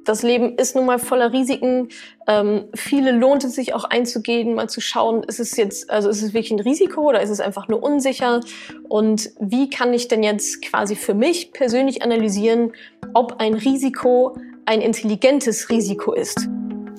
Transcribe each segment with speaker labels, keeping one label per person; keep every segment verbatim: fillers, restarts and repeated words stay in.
Speaker 1: das Leben ist nun mal voller Risiken. Ähm, viele lohnt es sich auch einzugehen, mal zu schauen, ist es jetzt, also ist es wirklich ein Risiko oder ist es einfach nur unsicher? Und wie kann ich denn jetzt quasi für mich persönlich analysieren, ob ein Risiko ein intelligentes Risiko ist?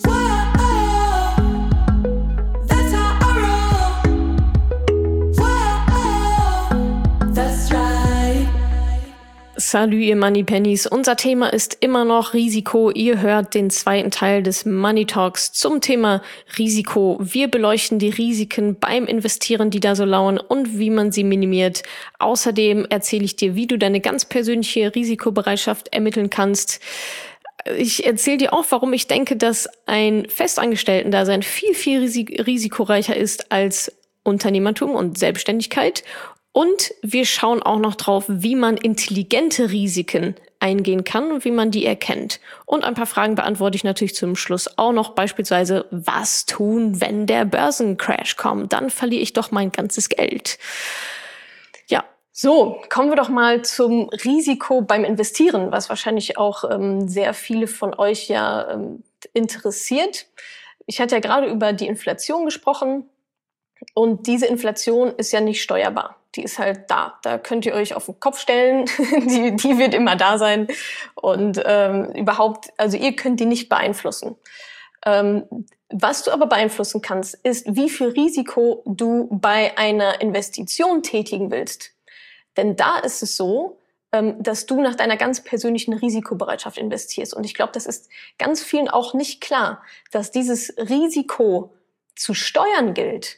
Speaker 1: Salut, ihr Moneypennies. Unser Thema ist immer noch Risiko. Ihr hört den zweiten Teil des Money Talks zum Thema Risiko. Wir beleuchten die Risiken beim Investieren, die da so lauern und wie man sie minimiert. Außerdem erzähle ich dir, wie du deine ganz persönliche Risikobereitschaft ermitteln kannst. Ich erzähle dir auch, warum ich denke, dass ein Festangestellten-Dasein viel, viel risik- risikoreicher ist als Unternehmertum und Selbstständigkeit. Und wir schauen auch noch drauf, wie man intelligente Risiken eingehen kann und wie man die erkennt. Und ein paar Fragen beantworte ich natürlich zum Schluss auch noch. Beispielsweise, was tun, wenn der Börsencrash kommt? Dann verliere ich doch mein ganzes Geld. Ja, so, kommen wir doch mal zum Risiko beim Investieren, was wahrscheinlich auch ähm, sehr viele von euch ja ähm, interessiert. Ich hatte ja gerade über die Inflation gesprochen. Und diese Inflation ist ja nicht steuerbar. Die ist halt da. Da könnt ihr euch auf den Kopf stellen. die, die wird immer da sein. Und ähm, überhaupt, also ihr könnt die nicht beeinflussen. Ähm, was du aber beeinflussen kannst, ist, wie viel Risiko du bei einer Investition tätigen willst. Denn da ist es so, ähm, dass du nach deiner ganz persönlichen Risikobereitschaft investierst. Und ich glaube, das ist ganz vielen auch nicht klar, dass dieses Risiko zu steuern gilt.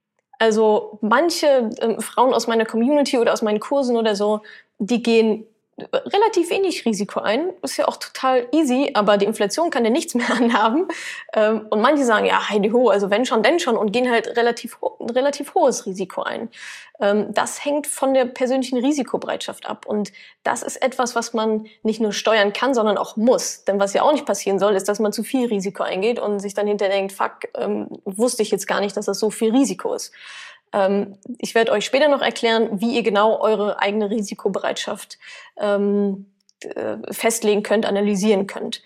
Speaker 1: Also manche ähm, Frauen aus meiner Community oder aus meinen Kursen oder so, die gehen relativ wenig Risiko ein. Ist ja auch total easy, aber die Inflation kann ja nichts mehr anhaben. Ähm, und manche sagen, ja, heidi ho, also wenn schon, denn schon und gehen halt relativ, ho- ein relativ hohes Risiko ein. Ähm, das hängt von der persönlichen Risikobereitschaft ab. Und das ist etwas, was man nicht nur steuern kann, sondern auch muss. Denn was ja auch nicht passieren soll, ist, dass man zu viel Risiko eingeht und sich dann hinterher denkt, fuck, ähm, wusste ich jetzt gar nicht, dass das so viel Risiko ist. Ähm, ich werde euch später noch erklären, wie ihr genau eure eigene Risikobereitschaft ähm, äh, festlegen könnt, analysieren könnt.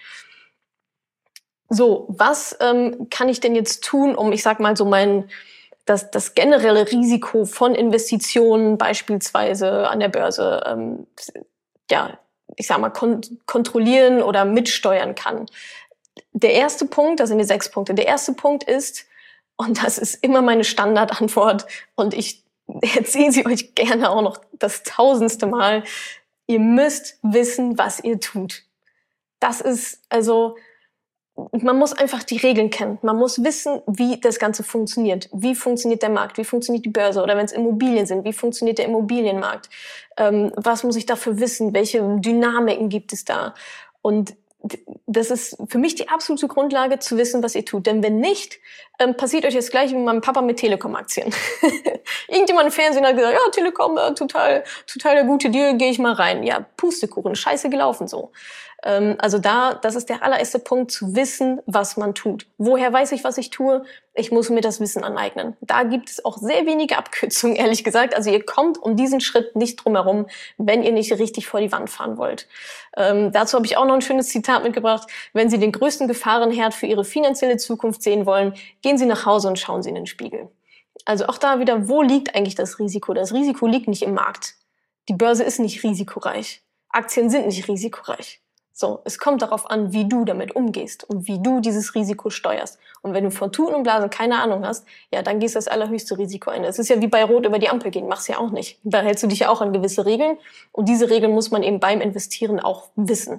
Speaker 1: So, was ähm, kann ich denn jetzt tun, um, ich sag mal so mein, das, das generelle Risiko von Investitionen beispielsweise an der Börse, ähm, ja, ich sag mal, kon- kontrollieren oder mitsteuern kann? Der erste Punkt, das sind die sechs Punkte, der erste Punkt ist, und das ist immer meine Standardantwort und ich erzähle sie euch gerne auch noch das tausendste Mal. Ihr müsst wissen, was ihr tut. Das ist, also, man muss einfach die Regeln kennen. Man muss wissen, wie das Ganze funktioniert. Wie funktioniert der Markt? Wie funktioniert die Börse? Oder wenn es Immobilien sind, wie funktioniert der Immobilienmarkt? Ähm, was muss ich dafür wissen? Welche Dynamiken gibt es da? Und das ist für mich die absolute Grundlage, zu wissen, was ihr tut. Denn wenn nicht, ähm, passiert euch das gleiche wie meinem Papa mit Telekom-Aktien. Irgendjemand im Fernsehen hat gesagt, ja, Telekom, äh, total, total der gute Deal, gehe ich mal rein. Ja, Pustekuchen, scheiße gelaufen so. Ähm, also da, das ist der allererste Punkt, zu wissen, was man tut. Woher weiß ich, was ich tue? Ich muss mir das Wissen aneignen. Da gibt es auch sehr wenige Abkürzungen, ehrlich gesagt. Also ihr kommt um diesen Schritt nicht drum herum, wenn ihr nicht richtig vor die Wand fahren wollt. Ähm, dazu habe ich auch noch ein schönes Zitat mitgebracht. Wenn Sie den größten Gefahrenherd für Ihre finanzielle Zukunft sehen wollen, gehen Sie nach Hause und schauen Sie in den Spiegel. Also auch da wieder, wo liegt eigentlich das Risiko? Das Risiko liegt nicht im Markt. Die Börse ist nicht risikoreich. Aktien sind nicht risikoreich. So, es kommt darauf an, wie du damit umgehst und wie du dieses Risiko steuerst. Und wenn du von Tuten und Blasen keine Ahnung hast, ja, dann gehst du das allerhöchste Risiko ein. Es ist ja wie bei Rot über die Ampel gehen, machst ja auch nicht. Da hältst du dich ja auch an gewisse Regeln und diese Regeln muss man eben beim Investieren auch wissen.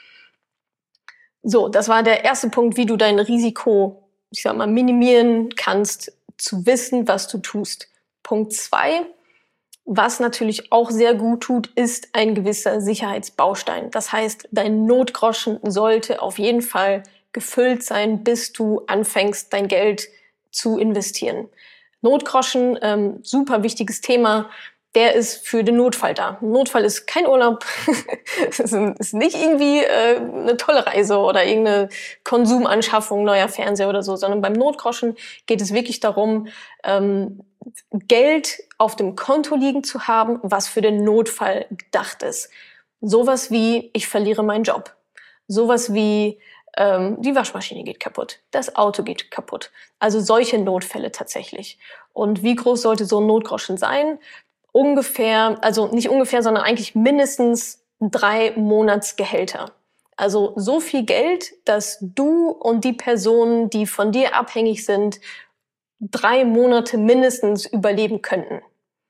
Speaker 1: So, das war der erste Punkt, wie du dein Risiko, ich sag mal, minimieren kannst, zu wissen, was du tust. Punkt zwei. Was natürlich auch sehr gut tut, ist ein gewisser Sicherheitsbaustein. Das heißt, dein Notgroschen sollte auf jeden Fall gefüllt sein, bis du anfängst, dein Geld zu investieren. Notgroschen, ähm, super wichtiges Thema. Der ist für den Notfall da. Ein Notfall ist kein Urlaub, es ist nicht irgendwie äh, eine tolle Reise oder irgendeine Konsumanschaffung, neuer Fernseher oder so, sondern beim Notgroschen geht es wirklich darum, ähm, Geld auf dem Konto liegen zu haben, was für den Notfall gedacht ist. Sowas wie, ich verliere meinen Job. Sowas wie ähm, die Waschmaschine geht kaputt, das Auto geht kaputt. Also solche Notfälle tatsächlich. Und wie groß sollte so ein Notgroschen sein? Ungefähr, also nicht ungefähr, sondern eigentlich mindestens drei Monatsgehälter. Also so viel Geld, dass du und die Personen, die von dir abhängig sind, drei Monate mindestens überleben könnten.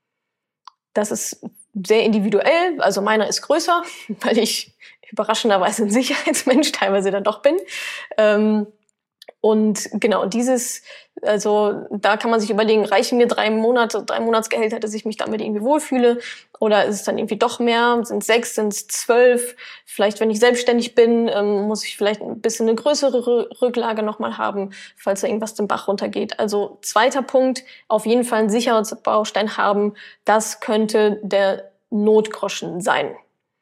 Speaker 1: Das ist sehr individuell, also meiner ist größer, weil ich überraschenderweise ein Sicherheitsmensch teilweise dann doch bin. Ähm, und genau, dieses, also da kann man sich überlegen, reichen mir drei Monate, drei Monatsgehälter, dass ich mich damit irgendwie wohlfühle? Oder ist es dann irgendwie doch mehr? Sind es sechs, sind es zwölf? Vielleicht, wenn ich selbstständig bin, ähm, muss ich vielleicht ein bisschen eine größere Rücklage nochmal haben, falls da irgendwas den Bach runtergeht. Also zweiter Punkt, auf jeden Fall einen Sicherheitsbaustein haben. Das könnte der Notgroschen sein.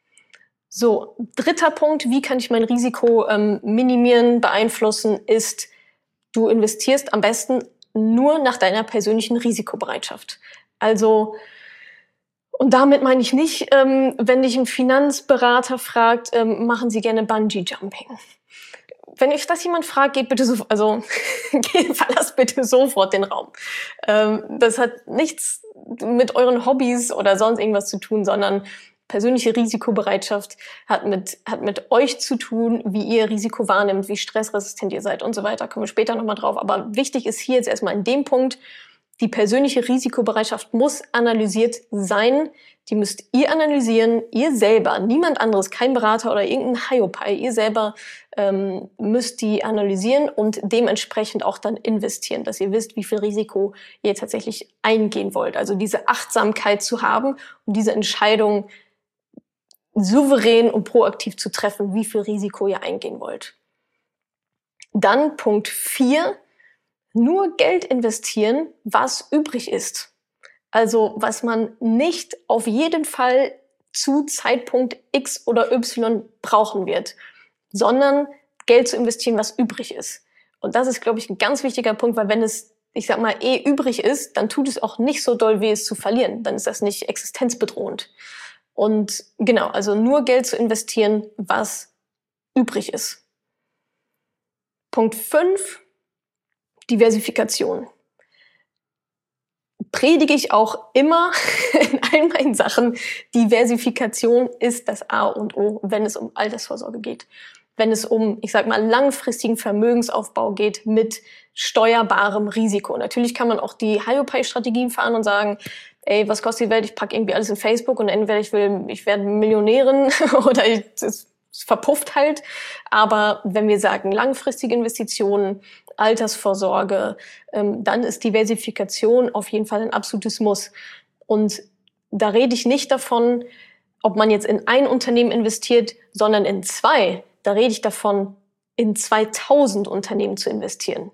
Speaker 1: So, dritter Punkt, wie kann ich mein Risiko ähm, minimieren, beeinflussen, ist, du investierst am besten nur nach deiner persönlichen Risikobereitschaft. Also, und damit meine ich nicht, ähm, wenn dich ein Finanzberater fragt, ähm, machen Sie gerne Bungee-Jumping. Wenn euch das jemand fragt, geht bitte so, also verlasst bitte sofort den Raum. Ähm, das hat nichts mit euren Hobbys oder sonst irgendwas zu tun, sondern persönliche Risikobereitschaft hat mit, hat mit euch zu tun, wie ihr Risiko wahrnimmt, wie stressresistent ihr seid und so weiter. Kommen wir später nochmal drauf. Aber wichtig ist hier jetzt erstmal in dem Punkt, die persönliche Risikobereitschaft muss analysiert sein. Die müsst ihr analysieren, ihr selber, niemand anderes, kein Berater oder irgendein Hiopai. Ihr selber ähm, müsst die analysieren und dementsprechend auch dann investieren, dass ihr wisst, wie viel Risiko ihr tatsächlich eingehen wollt. Also diese Achtsamkeit zu haben und diese Entscheidung souverän und proaktiv zu treffen, wie viel Risiko ihr eingehen wollt. Dann Punkt vier, nur Geld investieren, was übrig ist. Also was man nicht auf jeden Fall zu Zeitpunkt X oder Y brauchen wird, sondern Geld zu investieren, was übrig ist. Und das ist, glaube ich, ein ganz wichtiger Punkt, weil wenn es, ich sag mal, eh übrig ist, dann tut es auch nicht so doll weh, es zu verlieren. Dann ist das nicht existenzbedrohend. Und genau, also nur Geld zu investieren, was übrig ist. Punkt fünf, Diversifikation. Predige ich auch immer in all meinen Sachen. Diversifikation ist das A und O, wenn es um Altersvorsorge geht. Wenn es um, ich sag mal, langfristigen Vermögensaufbau geht mit steuerbarem Risiko. Natürlich kann man auch die Hiopai-Strategien fahren und sagen, ey, was kostet die Welt? Ich packe irgendwie alles in Facebook und entweder ich will, ich werde Millionärin oder ich, es, es verpufft halt. Aber wenn wir sagen langfristige Investitionen, Altersvorsorge, ähm, dann ist Diversifikation auf jeden Fall ein absolutes Muss. Und da rede ich nicht davon, ob man jetzt in ein Unternehmen investiert, sondern in zwei. Da rede ich davon, in zweitausend Unternehmen zu investieren.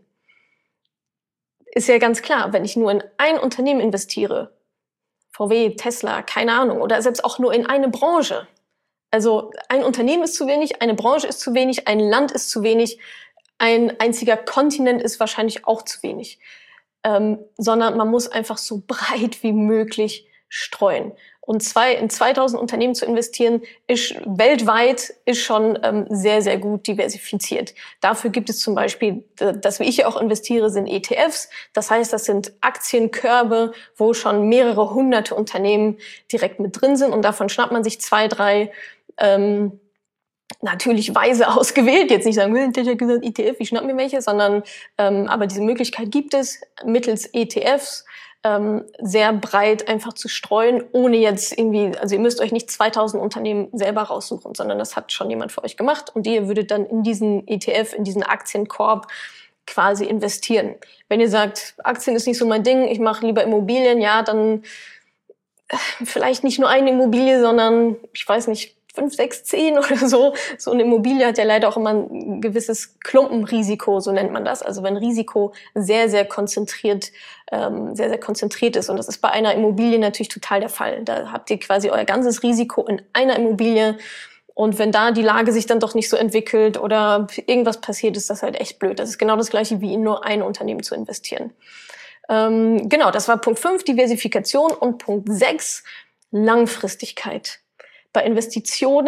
Speaker 1: Ist ja ganz klar, wenn ich nur in ein Unternehmen investiere, V W, Tesla, keine Ahnung, oder selbst auch nur in eine Branche. Also ein Unternehmen ist zu wenig, eine Branche ist zu wenig, ein Land ist zu wenig, ein einziger Kontinent ist wahrscheinlich auch zu wenig. Ähm, sondern man muss einfach so breit wie möglich streuen. Und zwei, in zweitausend Unternehmen zu investieren, ist weltweit ist schon ähm, sehr, sehr gut diversifiziert. Dafür gibt es zum Beispiel, das wie ich ja auch investiere, sind E T Fs. Das heißt, das sind Aktienkörbe, wo schon mehrere hunderte Unternehmen direkt mit drin sind. Und davon schnappt man sich zwei, drei, ähm, natürlich weise ausgewählt. Jetzt nicht sagen, der hat gesagt E T F, ich schnapp mir welche, sondern ähm, aber diese Möglichkeit gibt es mittels E T Fs. Sehr breit einfach zu streuen, ohne jetzt irgendwie, also ihr müsst euch nicht zweitausend Unternehmen selber raussuchen, sondern das hat schon jemand für euch gemacht und ihr würdet dann in diesen E T F, in diesen Aktienkorb quasi investieren. Wenn ihr sagt, Aktien ist nicht so mein Ding, ich mache lieber Immobilien, ja, dann vielleicht nicht nur eine Immobilie, sondern ich weiß nicht, fünf, sechs, zehn oder so. So eine Immobilie hat ja leider auch immer ein gewisses Klumpenrisiko, so nennt man das. Also wenn Risiko sehr, sehr konzentriert, ähm, sehr, sehr konzentriert ist. Und das ist bei einer Immobilie natürlich total der Fall. Da habt ihr quasi euer ganzes Risiko in einer Immobilie. Und wenn da die Lage sich dann doch nicht so entwickelt oder irgendwas passiert, ist das halt echt blöd. Das ist genau das Gleiche, wie in nur ein Unternehmen zu investieren. Ähm, genau, das war Punkt fünf, Diversifikation. Und Punkt sechs, Langfristigkeit. Bei Investitionen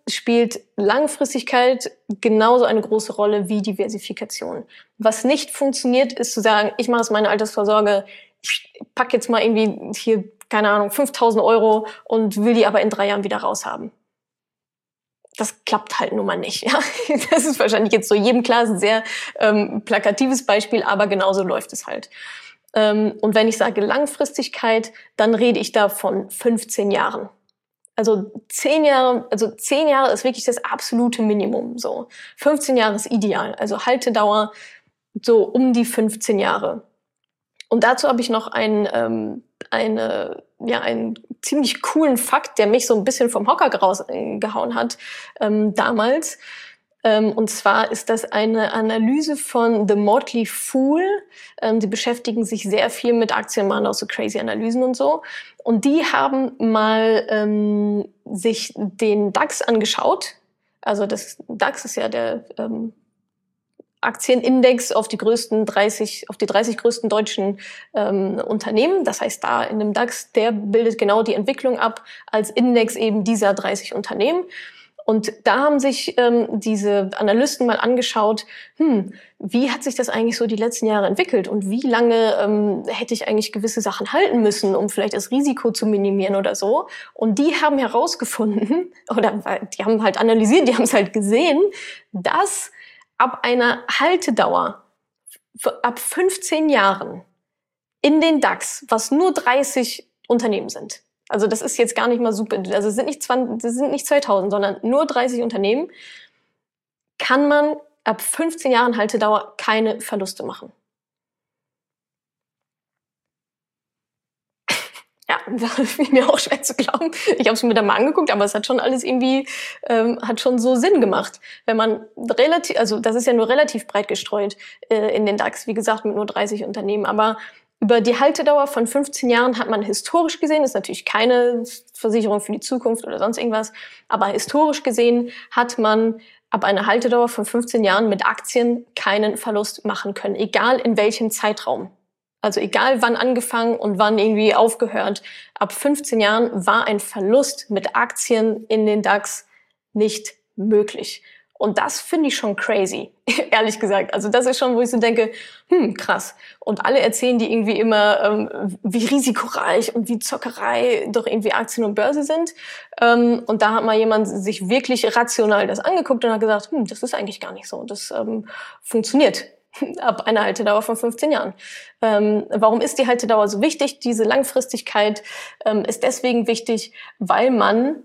Speaker 1: spielt Langfristigkeit genauso eine große Rolle wie Diversifikation. Was nicht funktioniert, ist zu sagen, ich mache es meine Altersvorsorge, ich pack jetzt mal irgendwie hier, keine Ahnung, fünftausend Euro und will die aber in drei Jahren wieder raushaben. Das klappt halt nun mal nicht. Ja? Das ist wahrscheinlich jetzt so jedem klar, ist ein sehr ähm, plakatives Beispiel, aber genauso läuft es halt. Ähm, und wenn ich sage Langfristigkeit, dann rede ich da von fünfzehn Jahren. Also zehn Jahre, also zehn Jahre ist wirklich das absolute Minimum. So fünfzehn Jahre ist ideal. Also Haltedauer so um die fünfzehn Jahre. Und dazu habe ich noch einen, ähm, eine, ja, einen ziemlich coolen Fakt, der mich so ein bisschen vom Hocker rausgehauen hat ähm, damals. Ähm, und zwar ist das eine Analyse von The Motley Fool. Ähm, die beschäftigen sich sehr viel mit Aktien, machen auch so crazy Analysen und so. Und die haben mal ähm, sich den DAX angeschaut. Also das DAX ist ja der ähm, Aktienindex auf die größten dreißig, auf die dreißig größten deutschen ähm, Unternehmen. Das heißt, da in dem DAX, der bildet genau die Entwicklung ab als Index eben dieser dreißig Unternehmen. Und da haben sich ähm, diese Analysten mal angeschaut, hm, wie hat sich das eigentlich so die letzten Jahre entwickelt und wie lange ähm, hätte ich eigentlich gewisse Sachen halten müssen, um vielleicht das Risiko zu minimieren oder so. Und die haben herausgefunden, oder die haben halt analysiert, die haben es halt gesehen, dass ab einer Haltedauer ab fünfzehn Jahren in den DAX, was nur dreißig Unternehmen sind, also das ist jetzt gar nicht mal super, also es sind nicht zwanzig, das sind nicht zweitausend, sondern nur dreißig Unternehmen, kann man ab fünfzehn Jahren Haltedauer keine Verluste machen. Ja, das ist mir auch schwer zu glauben. Ich habe es mir dann mal angeguckt, aber es hat schon alles irgendwie, ähm, hat schon so Sinn gemacht. Wenn man relativ, also das ist ja nur relativ breit gestreut äh, in den DAX, wie gesagt, mit nur dreißig Unternehmen, aber über die Haltedauer von fünfzehn Jahren hat man historisch gesehen, ist natürlich keine Versicherung für die Zukunft oder sonst irgendwas, aber historisch gesehen hat man ab einer Haltedauer von fünfzehn Jahren mit Aktien keinen Verlust machen können, egal in welchem Zeitraum. Also egal wann angefangen und wann irgendwie aufgehört. Ab fünfzehn Jahren war ein Verlust mit Aktien in den DAX nicht möglich. Und das finde ich schon crazy, ehrlich gesagt. Also das ist schon, wo ich so denke, hm, krass. Und alle erzählen die irgendwie immer, ähm, wie risikoreich und wie Zockerei doch irgendwie Aktien und Börse sind. Ähm, und da hat mal jemand sich wirklich rational das angeguckt und hat gesagt, hm, das ist eigentlich gar nicht so. Das ähm, funktioniert ab einer Haltedauer von fünfzehn Jahren. Ähm, warum ist die Haltedauer so wichtig? Diese Langfristigkeit ähm, ist deswegen wichtig, weil man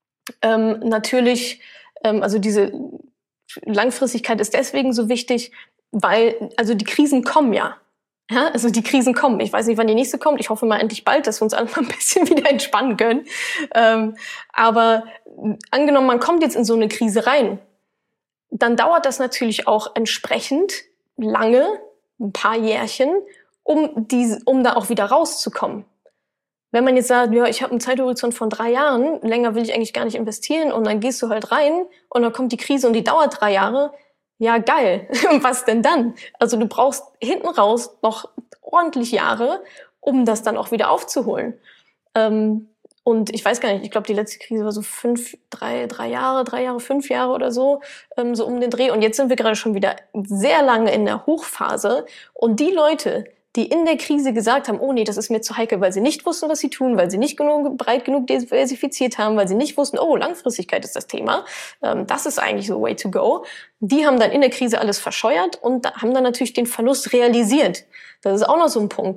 Speaker 1: ähm, natürlich also diese Langfristigkeit ist deswegen so wichtig, weil, also die Krisen kommen ja. Ja, also die Krisen kommen. Ich weiß nicht, wann die nächste kommt. Ich hoffe mal endlich bald, dass wir uns alle mal ein bisschen wieder entspannen können. Ähm, aber angenommen, man kommt jetzt in so eine Krise rein, dann dauert das natürlich auch entsprechend lange, ein paar Jährchen, um, die, um da auch wieder rauszukommen. Wenn man jetzt sagt, ja, ich habe einen Zeithorizont von drei Jahren, länger will ich eigentlich gar nicht investieren und dann gehst du halt rein und dann kommt die Krise und die dauert drei Jahre, ja geil, was denn dann? Also du brauchst hinten raus noch ordentlich Jahre, um das dann auch wieder aufzuholen. Ähm, und ich weiß gar nicht, ich glaube, die letzte Krise war so fünf, drei, drei Jahre, drei Jahre, fünf Jahre oder so, ähm, so um den Dreh. Und jetzt sind wir gerade schon wieder sehr lange in der Hochphase und die Leute, die in der Krise gesagt haben, oh nee, das ist mir zu heikel, weil sie nicht wussten, was sie tun, weil sie nicht genug, breit genug diversifiziert haben, weil sie nicht wussten, oh, Langfristigkeit ist das Thema, ähm, das ist eigentlich so way to go. Die haben dann in der Krise alles verscheuert und haben dann natürlich den Verlust realisiert. Das ist auch noch so ein Punkt.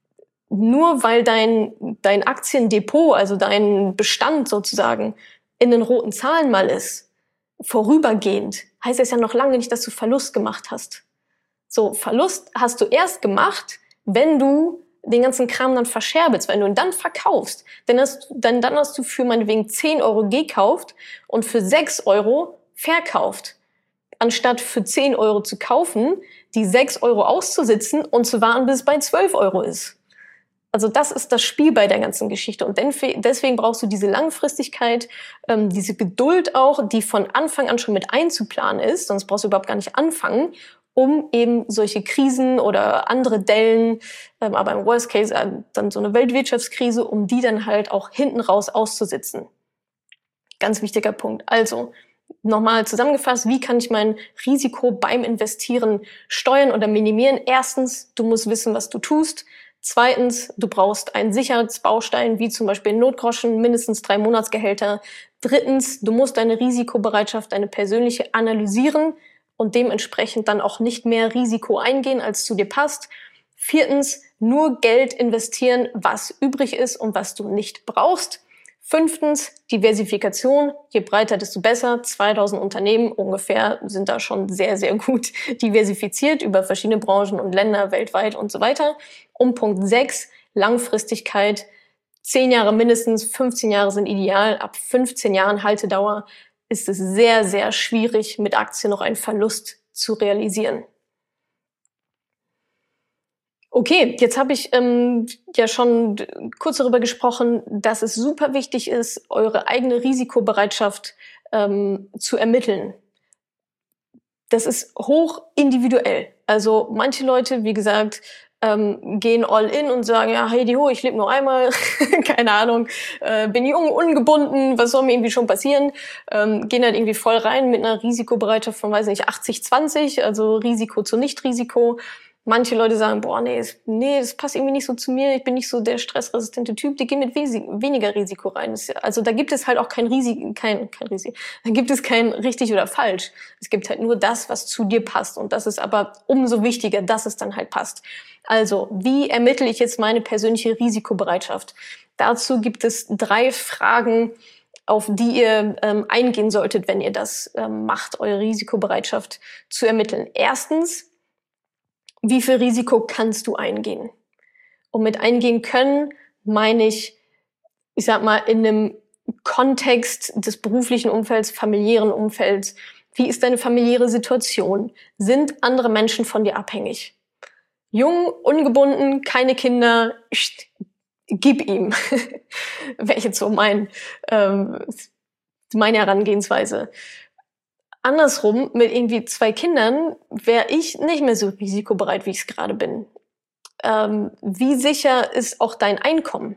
Speaker 1: Nur weil dein, dein Aktiendepot, also dein Bestand sozusagen, in den roten Zahlen mal ist, vorübergehend, heißt das ja noch lange nicht, dass du Verlust gemacht hast. So, Verlust hast du erst gemacht, wenn du den ganzen Kram dann verscherbelst, wenn du ihn dann verkaufst. Dann hast, dann, dann hast du für meinetwegen zehn Euro gekauft und für sechs Euro verkauft. Anstatt für zehn Euro zu kaufen, die sechs Euro auszusitzen und zu warten, bis es bei zwölf Euro ist. Also das ist das Spiel bei der ganzen Geschichte. Und deswegen brauchst du diese Langfristigkeit, ähm, diese Geduld auch, die von Anfang an schon mit einzuplanen ist, sonst brauchst du überhaupt gar nicht anfangen, um eben solche Krisen oder andere Dellen, ähm, aber im Worst Case äh, dann so eine Weltwirtschaftskrise, um die dann halt auch hinten raus auszusitzen. Ganz wichtiger Punkt. Also, nochmal zusammengefasst, wie kann ich mein Risiko beim Investieren steuern oder minimieren? Erstens, du musst wissen, was du tust. Zweitens, du brauchst einen Sicherheitsbaustein, wie zum Beispiel Notgroschen, mindestens drei Monatsgehälter. Drittens, du musst deine Risikobereitschaft, deine persönliche analysieren und dementsprechend dann auch nicht mehr Risiko eingehen, als zu dir passt. Viertens, nur Geld investieren, was übrig ist und was du nicht brauchst. Fünftens, Diversifikation. Je breiter, desto besser. zweitausend Unternehmen ungefähr sind da schon sehr, sehr gut diversifiziert über verschiedene Branchen und Länder weltweit und so weiter. Und Punkt sechs, Langfristigkeit. zehn Jahre mindestens, fünfzehn Jahre sind ideal. Ab fünfzehn Jahren Haltedauer ist es sehr, sehr schwierig, mit Aktien noch einen Verlust zu realisieren. Okay, jetzt habe ich ähm, ja schon kurz darüber gesprochen, dass es super wichtig ist, eure eigene Risikobereitschaft ähm, zu ermitteln. Das ist hoch individuell. Also manche Leute, wie gesagt, ähm, gehen all in und sagen, ja, hey, die ho, ich lebe nur einmal, keine Ahnung, äh, bin jung, ungebunden, was soll mir irgendwie schon passieren? Ähm, gehen halt irgendwie voll rein mit einer Risikobereitschaft von, weiß nicht, achtzig zwanzig, also Risiko zu Nicht-Risiko. Manche Leute sagen, boah, nee, das, nee, das passt irgendwie nicht so zu mir, ich bin nicht so der stressresistente Typ, die gehen mit weniger Risiko rein. Also da gibt es halt auch kein Risiko, kein, kein Risiko, da gibt es kein richtig oder falsch. Es gibt halt nur das, was zu dir passt und das ist aber umso wichtiger, dass es dann halt passt. Also, wie ermittle ich jetzt meine persönliche Risikobereitschaft? Dazu gibt es drei Fragen, auf die ihr ähm, eingehen solltet, wenn ihr das ähm, macht, eure Risikobereitschaft zu ermitteln. Erstens, wie viel Risiko kannst du eingehen? Und mit eingehen können meine ich, ich sag mal, in einem Kontext des beruflichen Umfelds, familiären Umfelds. Wie ist deine familiäre Situation? Sind andere Menschen von dir abhängig? Jung, ungebunden, keine Kinder, gib ihm. Wäre jetzt so mein, ähm, meine Herangehensweise. Andersrum, mit irgendwie zwei Kindern wäre ich nicht mehr so risikobereit, wie ich es gerade bin. Ähm, wie sicher ist auch dein Einkommen?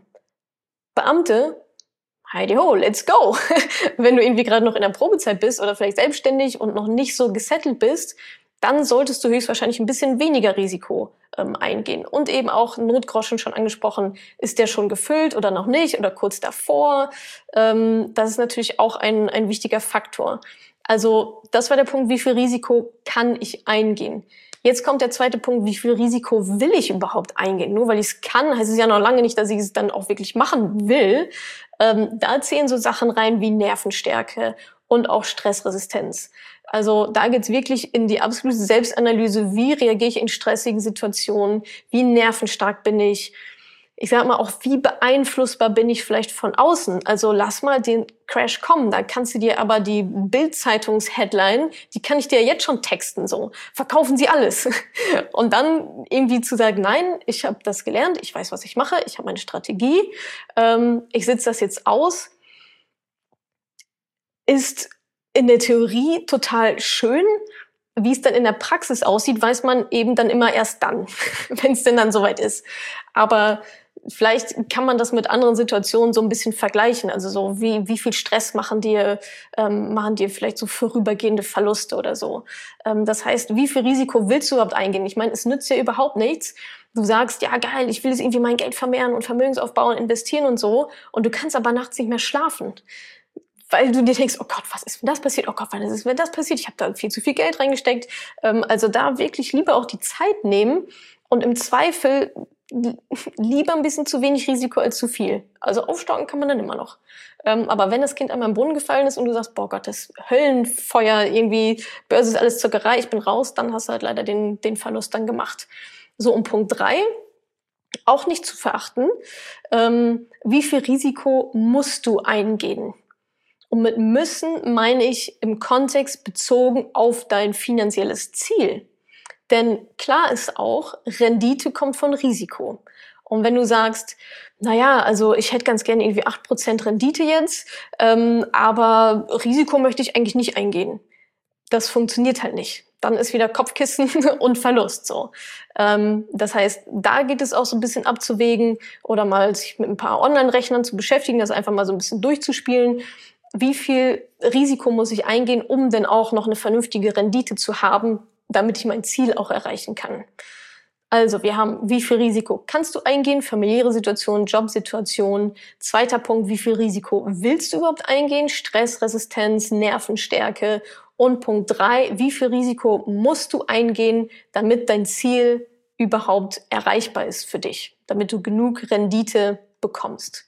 Speaker 1: Beamte, heidi ho, let's go. Wenn du irgendwie gerade noch in der Probezeit bist oder vielleicht selbstständig und noch nicht so gesettelt bist, dann solltest du höchstwahrscheinlich ein bisschen weniger Risiko ähm, eingehen. Und eben auch Notgroschen schon angesprochen, ist der schon gefüllt oder noch nicht oder kurz davor? Ähm, das ist natürlich auch ein, ein wichtiger Faktor. Also das war der Punkt, wie viel Risiko kann ich eingehen? Jetzt kommt der zweite Punkt, wie viel Risiko will ich überhaupt eingehen? Nur weil ich es kann, heißt es ja noch lange nicht, dass ich es dann auch wirklich machen will. Ähm, da zählen so Sachen rein wie Nervenstärke und auch Stressresistenz. Also da geht's wirklich in die absolute Selbstanalyse. Wie reagiere ich in stressigen Situationen? Wie nervenstark bin ich? Ich sag mal auch, wie beeinflussbar bin ich vielleicht von außen? Also lass mal den Crash kommen. Da kannst du dir aber die Bild-Zeitungs-Headline, die kann ich dir jetzt schon texten, so. Verkaufen Sie alles. Und dann irgendwie zu sagen, nein, ich habe das gelernt, ich weiß, was ich mache, ich habe meine Strategie, ähm, ich sitze das jetzt aus, ist in der Theorie total schön. Wie es dann in der Praxis aussieht, weiß man eben dann immer erst dann, wenn es denn dann soweit ist. Aber vielleicht kann man das mit anderen Situationen so ein bisschen vergleichen. Also so wie wie viel Stress machen dir ähm, machen dir vielleicht so vorübergehende Verluste oder so. Ähm, das heißt, wie viel Risiko willst du überhaupt eingehen? Ich meine, es nützt ja überhaupt nichts. Du sagst, ja geil, ich will jetzt irgendwie mein Geld vermehren und Vermögensaufbau und investieren und so. Und du kannst aber nachts nicht mehr schlafen. Weil du dir denkst, oh Gott, was ist, wenn das passiert? Oh Gott, was ist, wenn das passiert? Ich habe da viel zu viel Geld reingesteckt. Ähm, also da wirklich lieber auch die Zeit nehmen und im Zweifel lieber ein bisschen zu wenig Risiko als zu viel. Also aufstocken kann man dann immer noch. Ähm, aber wenn das Kind einmal im Brunnen gefallen ist und du sagst, boah Gott, das Höllenfeuer, irgendwie, Börse ist alles Zuckerei, ich bin raus, dann hast du halt leider den, den Verlust dann gemacht. So, und Punkt drei, auch nicht zu verachten, ähm, wie viel Risiko musst du eingehen? Und mit müssen meine ich im Kontext bezogen auf dein finanzielles Ziel. Denn klar ist auch, Rendite kommt von Risiko. Und wenn du sagst, naja, also ich hätte ganz gerne irgendwie acht Prozent Rendite jetzt, ähm, aber Risiko möchte ich eigentlich nicht eingehen. Das funktioniert halt nicht. Dann ist wieder Kopfkissen und Verlust so. Ähm, das heißt, da geht es auch so ein bisschen abzuwägen oder mal sich mit ein paar Online-Rechnern zu beschäftigen, das einfach mal so ein bisschen durchzuspielen. wie viel Risiko muss ich eingehen, um denn auch noch eine vernünftige Rendite zu haben, damit ich mein Ziel auch erreichen kann. Also wir haben, wie viel Risiko kannst du eingehen, familiäre Situation, Jobsituation. Zweiter Punkt, wie viel Risiko willst du überhaupt eingehen, Stressresistenz, Nervenstärke. Und Punkt drei, wie viel Risiko musst du eingehen, damit dein Ziel überhaupt erreichbar ist für dich, damit du genug Rendite bekommst.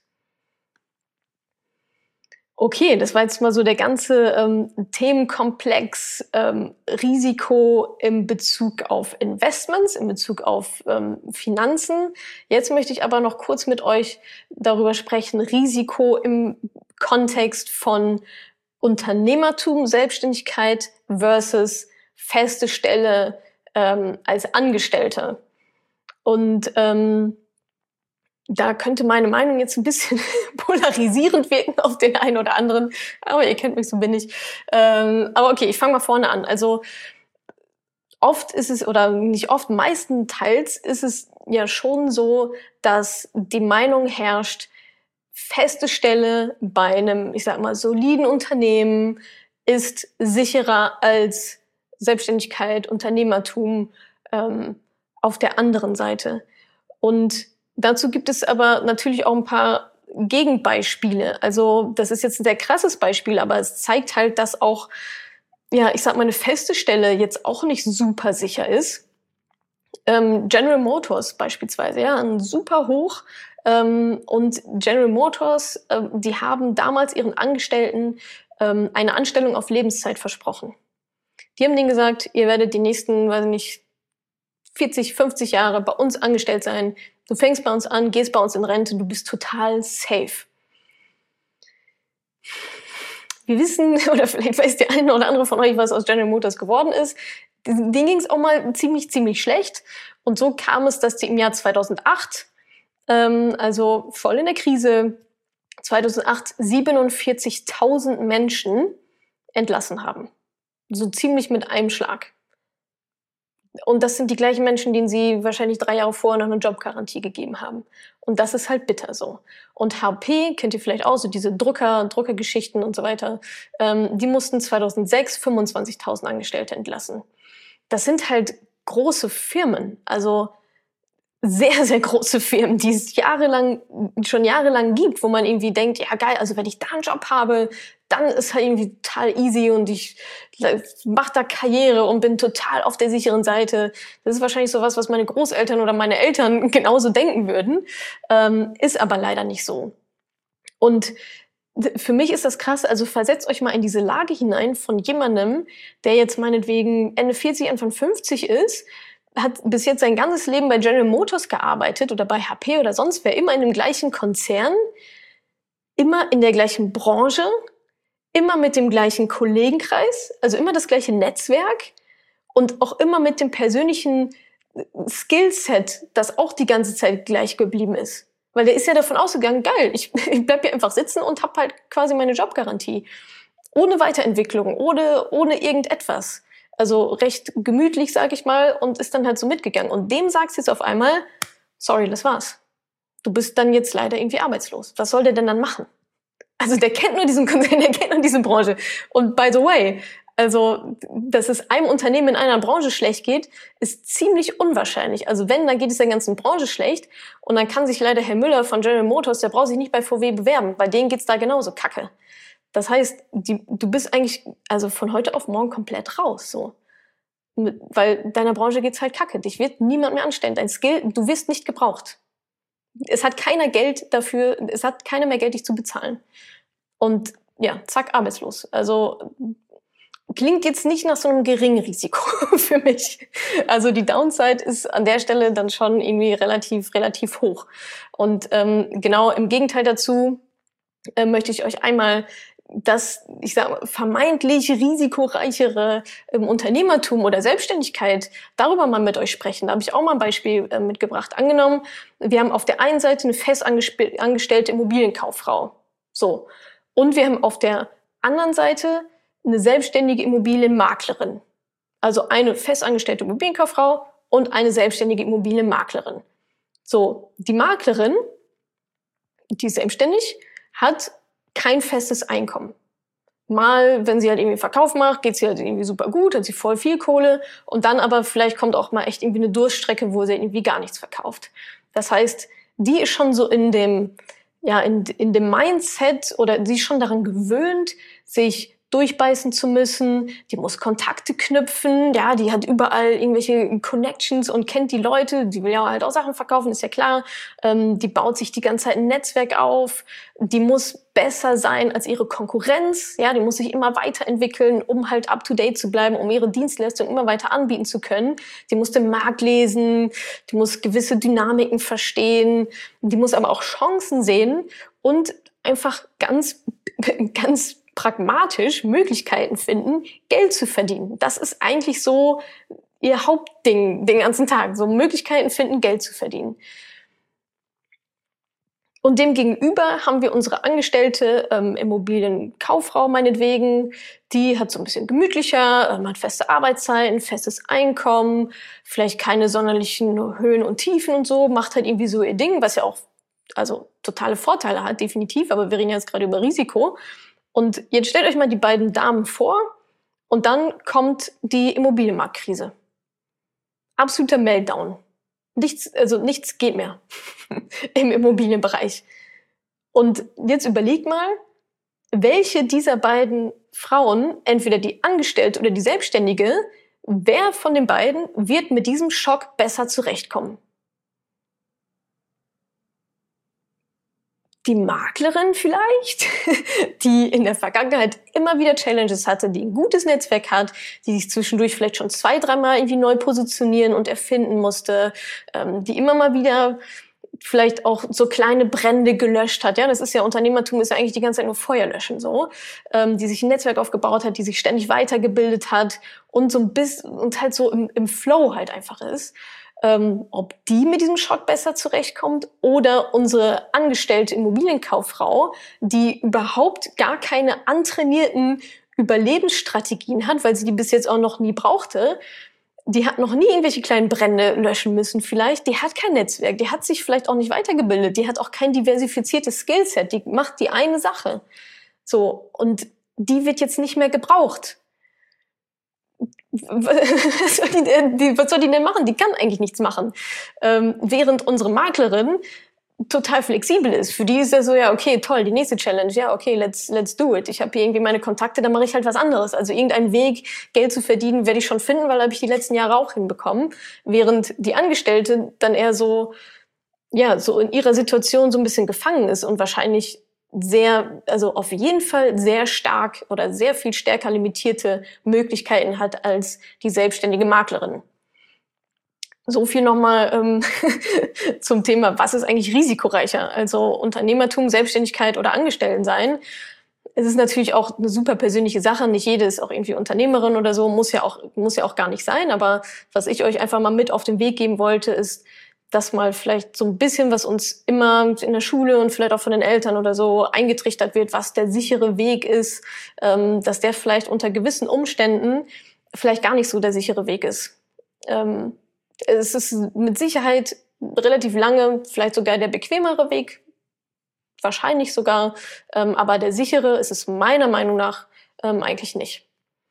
Speaker 1: Okay, das war jetzt mal so der ganze ähm, Themenkomplex ähm, Risiko im Bezug auf Investments, in Bezug auf ähm, Finanzen. Jetzt möchte ich aber noch kurz mit euch darüber sprechen, Risiko im Kontext von Unternehmertum, Selbstständigkeit versus feste Stelle ähm, als Angestellte. Und ähm, da könnte meine Meinung jetzt ein bisschen polarisierend wirken auf den einen oder anderen, aber ihr kennt mich, so bin ich. Ähm, aber okay, ich fange mal vorne an. Also oft ist es, oder nicht oft, meistenteils ist es ja schon so, dass die Meinung herrscht, feste Stelle bei einem, ich sag mal, soliden Unternehmen ist sicherer als Selbstständigkeit, Unternehmertum ähm, auf der anderen Seite. Und dazu gibt es aber natürlich auch ein paar Gegenbeispiele. Also das ist jetzt ein sehr krasses Beispiel, aber es zeigt halt, dass auch, ja, ich sag mal, eine feste Stelle jetzt auch nicht super sicher ist. Ähm, General Motors beispielsweise, ja, ein super hoch. Ähm, und General Motors, ähm, die haben damals ihren Angestellten ähm, eine Anstellung auf Lebenszeit versprochen. Die haben denen gesagt, ihr werdet die nächsten, weiß ich nicht, vierzig, fünfzig Jahre bei uns angestellt sein. Du fängst bei uns an, gehst bei uns in Rente, du bist total safe. Wir wissen, oder vielleicht weiß der eine oder andere von euch, was aus General Motors geworden ist. Denen ging es auch mal ziemlich, ziemlich schlecht. Und so kam es, dass die im Jahr zweitausendacht, ähm, also voll in der Krise, zweitausendacht siebenundvierzigtausend Menschen entlassen haben. So ziemlich mit einem Schlag. Und das sind die gleichen Menschen, denen sie wahrscheinlich drei Jahre vorher noch eine Jobgarantie gegeben haben. Und das ist halt bitter so. Und H P, kennt ihr vielleicht auch, so diese Drucker, Druckergeschichten und so weiter, ähm, die mussten zweitausendsechs fünfundzwanzigtausend Angestellte entlassen. Das sind halt große Firmen, also sehr, sehr große Firmen, die es jahrelang, schon jahrelang gibt, wo man irgendwie denkt, ja geil, also wenn ich da einen Job habe, dann ist halt irgendwie total easy und ich mache da Karriere und bin total auf der sicheren Seite. Das ist wahrscheinlich sowas, was meine Großeltern oder meine Eltern genauso denken würden, ähm, ist aber leider nicht so. Und für mich ist das krass, also versetzt euch mal in diese Lage hinein von jemandem, der jetzt meinetwegen Ende vierzig, Anfang fünfzig ist, hat bis jetzt sein ganzes Leben bei General Motors gearbeitet oder bei H P oder sonst wer, immer in dem gleichen Konzern, immer in der gleichen Branche, immer mit dem gleichen Kollegenkreis, also immer das gleiche Netzwerk und auch immer mit dem persönlichen Skillset, das auch die ganze Zeit gleich geblieben ist. Weil der ist ja davon ausgegangen, geil, ich, ich bleib hier einfach sitzen und hab halt quasi meine Jobgarantie. Ohne Weiterentwicklung, ohne, ohne irgendetwas. Also recht gemütlich, sag ich mal, und ist dann halt so mitgegangen. Und dem sagst du jetzt auf einmal, sorry, das war's. Du bist dann jetzt leider irgendwie arbeitslos. Was soll der denn dann machen? Also der kennt nur diesen Konzern, der kennt nur diese Branche. Und by the way, also dass es einem Unternehmen in einer Branche schlecht geht, ist ziemlich unwahrscheinlich. Also wenn, dann geht es der ganzen Branche schlecht. Und dann kann sich leider Herr Müller von General Motors, der braucht sich nicht bei V W bewerben. Bei denen geht's da genauso kacke. Das heißt, die, du bist eigentlich also von heute auf morgen komplett raus, so. Mit, weil deiner Branche geht's halt kacke. Dich wird niemand mehr anstellen. Dein Skill, du wirst nicht gebraucht. Es hat keiner Geld dafür, es hat keiner mehr Geld, dich zu bezahlen. Und ja, zack, arbeitslos. Also klingt jetzt nicht nach so einem geringen Risiko für mich. Also die Downside ist an der Stelle dann schon irgendwie relativ, relativ hoch. Und ähm, genau im Gegenteil dazu äh, möchte ich euch einmal das, ich sage vermeintlich risikoreichere ähm, Unternehmertum oder Selbstständigkeit, darüber mal mit euch sprechen. Da habe ich auch mal ein Beispiel äh, mitgebracht. Angenommen, wir haben auf der einen Seite eine festangestellte Immobilienkauffrau. So. Und wir haben auf der anderen Seite eine selbstständige Immobilienmaklerin. Also eine festangestellte Immobilienkauffrau und eine selbstständige Immobilienmaklerin. So, die Maklerin, die ist selbstständig, hat kein festes Einkommen. Mal, wenn sie halt irgendwie Verkauf macht, geht sie halt irgendwie super gut, hat sie voll viel Kohle. Und dann aber vielleicht kommt auch mal echt irgendwie eine Durststrecke, wo sie irgendwie gar nichts verkauft. Das heißt, die ist schon so in dem, ja, in, in dem Mindset oder sie ist schon daran gewöhnt, sich durchbeißen zu müssen, die muss Kontakte knüpfen, ja, die hat überall irgendwelche Connections und kennt die Leute, die will ja halt auch Sachen verkaufen, ist ja klar, ähm, die baut sich die ganze Zeit ein Netzwerk auf, die muss besser sein als ihre Konkurrenz, ja, die muss sich immer weiterentwickeln, um halt up-to-date zu bleiben, um ihre Dienstleistung immer weiter anbieten zu können, die muss den Markt lesen, die muss gewisse Dynamiken verstehen, die muss aber auch Chancen sehen und einfach ganz, ganz pragmatisch Möglichkeiten finden, Geld zu verdienen. Das ist eigentlich so ihr Hauptding den ganzen Tag. So Möglichkeiten finden, Geld zu verdienen. Und demgegenüber haben wir unsere angestellte ähm, Immobilienkauffrau meinetwegen. Die hat so ein bisschen gemütlicher, ähm, hat feste Arbeitszeiten, festes Einkommen, vielleicht keine sonderlichen Höhen und Tiefen und so, macht halt irgendwie so ihr Ding, was ja auch also totale Vorteile hat, definitiv. Aber wir reden jetzt gerade über Risiko. Und jetzt stellt euch mal die beiden Damen vor und dann kommt die Immobilienmarktkrise. Absoluter Meltdown. Nichts, also nichts geht mehr im Immobilienbereich. Und jetzt überlegt mal, welche dieser beiden Frauen, entweder die Angestellte oder die Selbstständige, wer von den beiden wird mit diesem Schock besser zurechtkommen? Die Maklerin vielleicht, die in der Vergangenheit immer wieder Challenges hatte, die ein gutes Netzwerk hat, die sich zwischendurch vielleicht schon zwei, dreimal irgendwie neu positionieren und erfinden musste, ähm, die immer mal wieder vielleicht auch so kleine Brände gelöscht hat. Ja, das ist ja Unternehmertum, ist ja eigentlich die ganze Zeit nur Feuer löschen so, ähm, die sich ein Netzwerk aufgebaut hat, die sich ständig weitergebildet hat und so ein bisschen und halt so im, im Flow halt einfach ist. Ähm, ob die mit diesem Schock besser zurechtkommt oder unsere angestellte Immobilienkauffrau, die überhaupt gar keine antrainierten Überlebensstrategien hat, weil sie die bis jetzt auch noch nie brauchte. Die hat noch nie irgendwelche kleinen Brände löschen müssen vielleicht. Die hat kein Netzwerk, die hat sich vielleicht auch nicht weitergebildet, die hat auch kein diversifiziertes Skillset, die macht die eine Sache. So, und die wird jetzt nicht mehr gebraucht. Was soll die, denn, was soll die denn machen? Die kann eigentlich nichts machen. Ähm, während unsere Maklerin total flexibel ist. Für die ist ja so, ja, okay, toll, die nächste Challenge, ja, okay, let's let's do it. Ich habe hier irgendwie meine Kontakte, dann mache ich halt was anderes. Also irgendeinen Weg, Geld zu verdienen, werde ich schon finden, weil habe ich die letzten Jahre auch hinbekommen. Während die Angestellte dann eher so, ja, so in ihrer Situation so ein bisschen gefangen ist und wahrscheinlich sehr, also auf jeden Fall sehr stark oder sehr viel stärker limitierte Möglichkeiten hat als die selbstständige Maklerin. So viel nochmal ähm, zum Thema, was ist eigentlich risikoreicher? Also Unternehmertum, Selbstständigkeit oder Angestelltensein. Es ist natürlich auch eine super persönliche Sache. Nicht jede ist auch irgendwie Unternehmerin oder so, muss ja auch, muss ja auch gar nicht sein. Aber was ich euch einfach mal mit auf den Weg geben wollte, ist, dass mal vielleicht so ein bisschen, was uns immer in der Schule und vielleicht auch von den Eltern oder so eingetrichtert wird, was der sichere Weg ist, ähm, dass der vielleicht unter gewissen Umständen vielleicht gar nicht so der sichere Weg ist. Ähm, es ist mit Sicherheit relativ lange, vielleicht sogar der bequemere Weg, wahrscheinlich sogar, ähm, aber der sichere ist es meiner Meinung nach ähm, eigentlich nicht.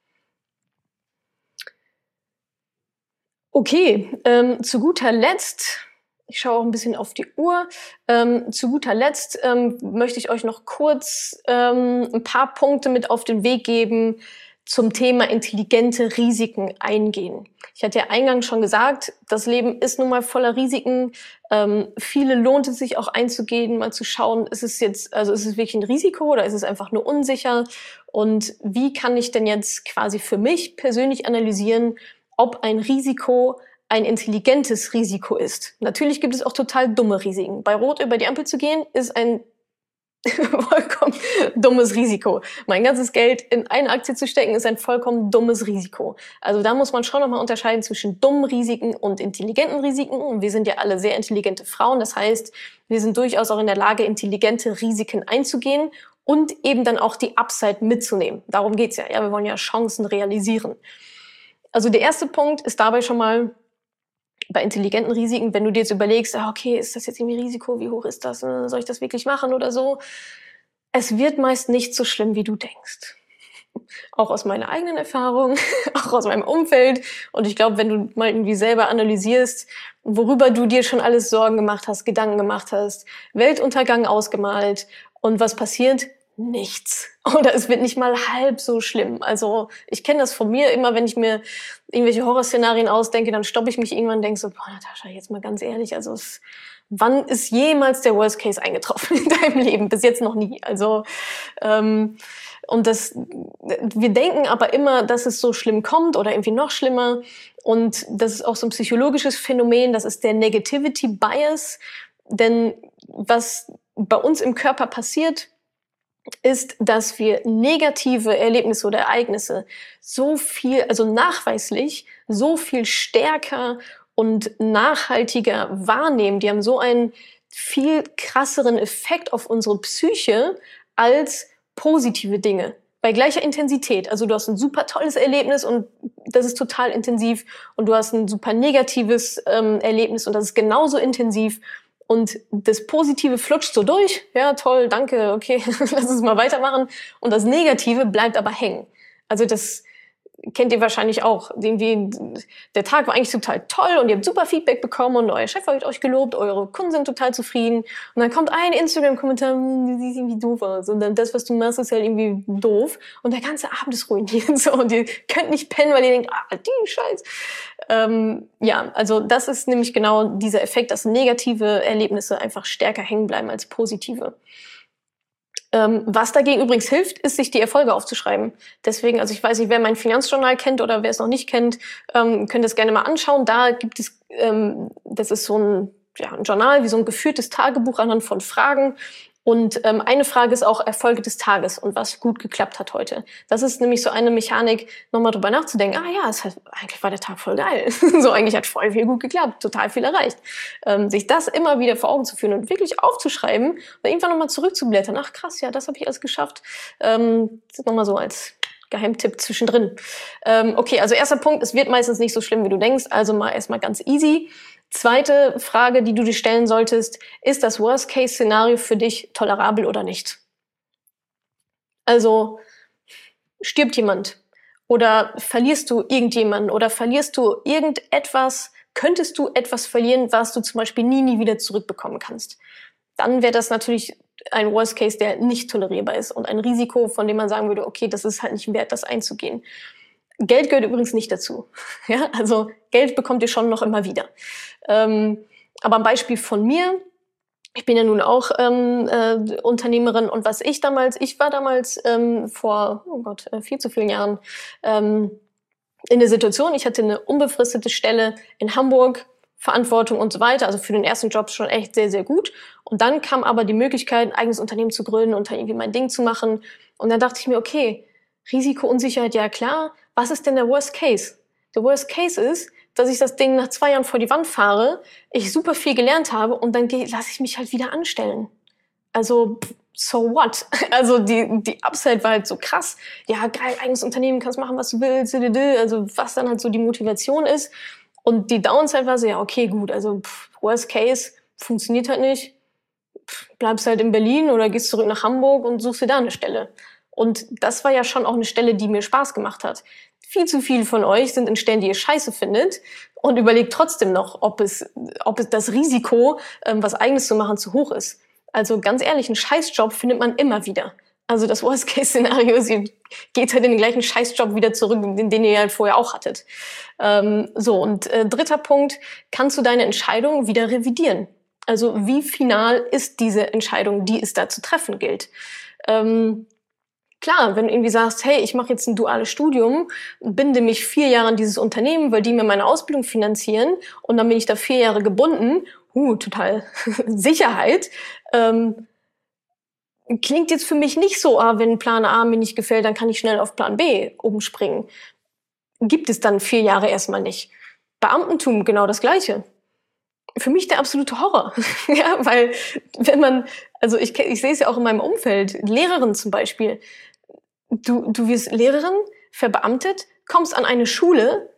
Speaker 1: Okay, ähm, zu guter Letzt, ich schaue auch ein bisschen auf die Uhr, ähm, zu guter Letzt ähm, möchte ich euch noch kurz ähm, ein paar Punkte mit auf den Weg geben zum Thema intelligente Risiken eingehen. Ich hatte ja eingangs schon gesagt, das Leben ist nun mal voller Risiken. Ähm, viele lohnt es sich auch einzugehen, mal zu schauen, ist es jetzt, also ist es wirklich ein Risiko oder ist es einfach nur unsicher? Und wie kann ich denn jetzt quasi für mich persönlich analysieren, ob ein Risiko ein intelligentes Risiko ist? Natürlich gibt es auch total dumme Risiken. Bei Rot über die Ampel zu gehen, ist ein vollkommen dummes Risiko. Mein ganzes Geld in eine Aktie zu stecken, ist ein vollkommen dummes Risiko. Also da muss man schon nochmal unterscheiden zwischen dummen Risiken und intelligenten Risiken. Und wir sind ja alle sehr intelligente Frauen. Das heißt, wir sind durchaus auch in der Lage, intelligente Risiken einzugehen und eben dann auch die Upside mitzunehmen. Darum geht's ja. Ja, wir wollen ja Chancen realisieren. Also der erste Punkt ist dabei schon mal, bei intelligenten Risiken, wenn du dir jetzt überlegst, ah, okay, ist das jetzt irgendwie Risiko, wie hoch ist das, soll ich das wirklich machen oder so? Es wird meist nicht so schlimm, wie du denkst. auch aus meiner eigenen Erfahrung, auch aus meinem Umfeld. Und ich glaube, wenn du mal irgendwie selber analysierst, worüber du dir schon alles Sorgen gemacht hast, Gedanken gemacht hast, Weltuntergang ausgemalt und was passiert? Nichts. Oder es wird nicht mal halb so schlimm. Also ich kenne das von mir immer, wenn ich mir irgendwelche Horrorszenarien ausdenke, dann stoppe ich mich irgendwann und denke so, boah, Natascha, jetzt mal ganz ehrlich, also es, wann ist jemals der Worst Case eingetroffen in deinem Leben? Bis jetzt noch nie. Also ähm, und das, wir denken aber immer, dass es so schlimm kommt oder irgendwie noch schlimmer. Und das ist auch so ein psychologisches Phänomen, das ist der Negativity Bias. Denn was bei uns im Körper passiert, ist, dass wir negative Erlebnisse oder Ereignisse so viel, also nachweislich, so viel stärker und nachhaltiger wahrnehmen. Die haben so einen viel krasseren Effekt auf unsere Psyche als positive Dinge. Bei gleicher Intensität. Also du hast ein super tolles Erlebnis und das ist total intensiv und du hast ein super negatives ähm, Erlebnis und das ist genauso intensiv. Und das Positive flutscht so durch. Ja, toll, danke, okay, lass uns mal weitermachen. Und das Negative bleibt aber hängen. Also das kennt ihr wahrscheinlich auch. Irgendwie, der Tag war eigentlich total toll und ihr habt super Feedback bekommen und euer Chef hat euch gelobt, eure Kunden sind total zufrieden. Und dann kommt ein Instagram-Kommentar, du siehst irgendwie doof aus. Und dann das, was du machst, ist halt irgendwie doof. Und der ganze Abend ist ruiniert. So, und ihr könnt nicht pennen, weil ihr denkt, ah, die Scheiß. Ähm, ja, also das ist nämlich genau dieser Effekt, dass negative Erlebnisse einfach stärker hängen bleiben als positive. Ähm, was dagegen übrigens hilft, ist, sich die Erfolge aufzuschreiben. Deswegen, also ich weiß nicht, wer mein Finanzjournal kennt oder wer es noch nicht kennt, ähm, könnt es gerne mal anschauen. Da gibt es, ähm, das ist so ein, ja, ein Journal, wie so ein geführtes Tagebuch anhand von Fragen. Und ähm, eine Frage ist auch Erfolge des Tages und was gut geklappt hat heute. Das ist nämlich so eine Mechanik, nochmal drüber nachzudenken. Ah ja, es hat, eigentlich war der Tag voll geil. So, eigentlich hat voll viel gut geklappt, total viel erreicht. Ähm, sich das immer wieder vor Augen zu führen und wirklich aufzuschreiben und irgendwann nochmal zurückzublättern. Ach krass, ja, das habe ich alles geschafft. Ähm, das ist nochmal so als Geheimtipp zwischendrin. Ähm, okay, also erster Punkt, es wird meistens nicht so schlimm, wie du denkst. Also mal erstmal ganz easy. Zweite Frage, die du dir stellen solltest, ist das Worst-Case-Szenario für dich tolerabel oder nicht? Also stirbt jemand oder verlierst du irgendjemanden oder verlierst du irgendetwas, könntest du etwas verlieren, was du zum Beispiel nie, nie wieder zurückbekommen kannst. Dann wäre das natürlich ein Worst-Case, der nicht tolerierbar ist und ein Risiko, von dem man sagen würde, okay, das ist halt nicht wert, das einzugehen. Geld gehört übrigens nicht dazu. Ja, also Geld bekommt ihr schon noch immer wieder. Ähm, aber ein Beispiel von mir. Ich bin ja nun auch ähm, äh, Unternehmerin und was ich damals, ich war damals ähm, vor, oh Gott, äh, viel zu vielen Jahren ähm, in der Situation, ich hatte eine unbefristete Stelle in Hamburg, Verantwortung und so weiter, also für den ersten Job schon echt sehr, sehr gut. Und dann kam aber die Möglichkeit, ein eigenes Unternehmen zu gründen und irgendwie mein Ding zu machen. Und dann dachte ich mir, okay, Risiko, Unsicherheit, ja klar. Was ist denn der Worst Case? Der Worst Case ist, dass ich das Ding nach zwei Jahren vor die Wand fahre, ich super viel gelernt habe und dann lasse ich mich halt wieder anstellen. Also, so what? Also die, die Upside war halt so krass. Ja, geil, eigenes Unternehmen, kannst machen, was du willst. Also was dann halt so die Motivation ist. Und die Downside war so, ja, okay, gut, also pff, Worst Case, funktioniert halt nicht. Pff, bleibst halt in Berlin oder gehst zurück nach Hamburg und suchst dir da eine Stelle. Und das war ja schon auch eine Stelle, die mir Spaß gemacht hat. Viel zu viele von euch sind in Stellen, die ihr scheiße findet und überlegt trotzdem noch, ob es, ob es das Risiko, ähm, was Eigenes zu machen, zu hoch ist. Also ganz ehrlich, einen Scheißjob findet man immer wieder. Also das Worst-Case-Szenario ist, ihr geht halt in den gleichen Scheißjob wieder zurück, den, den ihr halt vorher auch hattet. Ähm, so, und äh, dritter Punkt, kannst du deine Entscheidung wieder revidieren? Also wie final ist diese Entscheidung, die es da zu treffen gilt? Ähm, Klar, wenn du irgendwie sagst, hey, ich mache jetzt ein duales Studium, binde mich vier Jahre an dieses Unternehmen, weil die mir meine Ausbildung finanzieren und dann bin ich da vier Jahre gebunden, huh, total Sicherheit, ähm, klingt jetzt für mich nicht so, ah, wenn Plan A mir nicht gefällt, dann kann ich schnell auf Plan B umspringen. Gibt es dann vier Jahre erstmal nicht. Beamtentum, genau das Gleiche. Für mich der absolute Horror. Ja, weil wenn man, also ich, ich sehe es ja auch in meinem Umfeld, Lehrerin zum Beispiel, du, du wirst Lehrerin, verbeamtet, kommst an eine Schule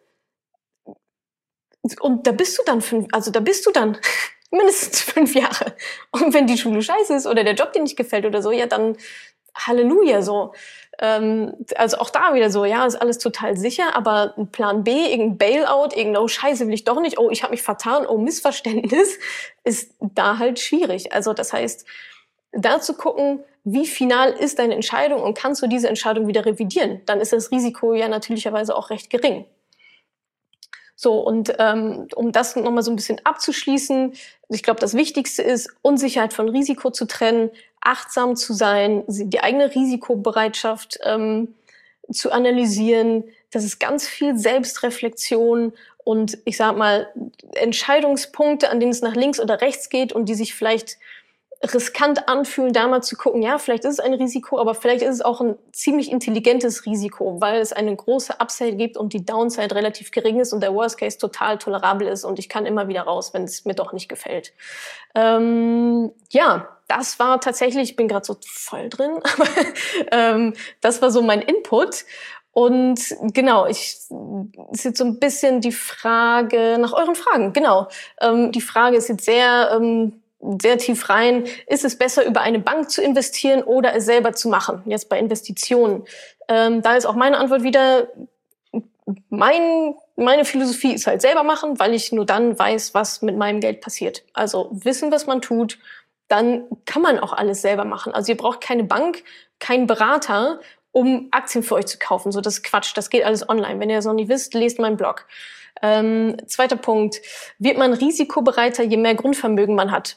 Speaker 1: und da bist du dann fünf, also da bist du dann mindestens fünf Jahre. Und wenn die Schule scheiße ist oder der Job dir nicht gefällt oder so, ja, dann Halleluja, so. Ähm, also auch da wieder so, ja, ist alles total sicher, aber ein Plan B, irgendein Bailout, irgendein, oh Scheiße, will ich doch nicht, oh, ich habe mich vertan, oh, Missverständnis, ist da halt schwierig. Also das heißt, da zu gucken, wie final ist deine Entscheidung und kannst du diese Entscheidung wieder revidieren, dann ist das Risiko ja natürlicherweise auch recht gering. So, und ähm, um das nochmal so ein bisschen abzuschließen, ich glaube, das Wichtigste ist, Unsicherheit von Risiko zu trennen, achtsam zu sein, die eigene Risikobereitschaft ähm, zu analysieren. Das ist ganz viel Selbstreflexion und ich sag mal, Entscheidungspunkte, an denen es nach links oder rechts geht und die sich vielleicht riskant anfühlen, da mal zu gucken, ja, vielleicht ist es ein Risiko, aber vielleicht ist es auch ein ziemlich intelligentes Risiko, weil es eine große Upside gibt und die Downside relativ gering ist und der Worst Case total tolerabel ist und ich kann immer wieder raus, wenn es mir doch nicht gefällt. Ähm, ja, das war tatsächlich, ich bin gerade so voll drin, aber ähm, das war so mein Input. Und genau, ich ist jetzt so ein bisschen die Frage nach euren Fragen. Genau, ähm, die Frage ist jetzt sehr ähm, sehr tief rein. Ist es besser, über eine Bank zu investieren oder es selber zu machen? Jetzt bei Investitionen. Ähm, da ist auch meine Antwort wieder, mein, meine Philosophie ist halt selber machen, weil ich nur dann weiß, was mit meinem Geld passiert. Also wissen, was man tut, dann kann man auch alles selber machen. Also ihr braucht keine Bank, keinen Berater, um Aktien für euch zu kaufen. So, das ist Quatsch. Das geht alles online. Wenn ihr das noch nicht wisst, lest meinen Blog. Ähm, zweiter Punkt. Wird man risikobereiter, je mehr Grundvermögen man hat?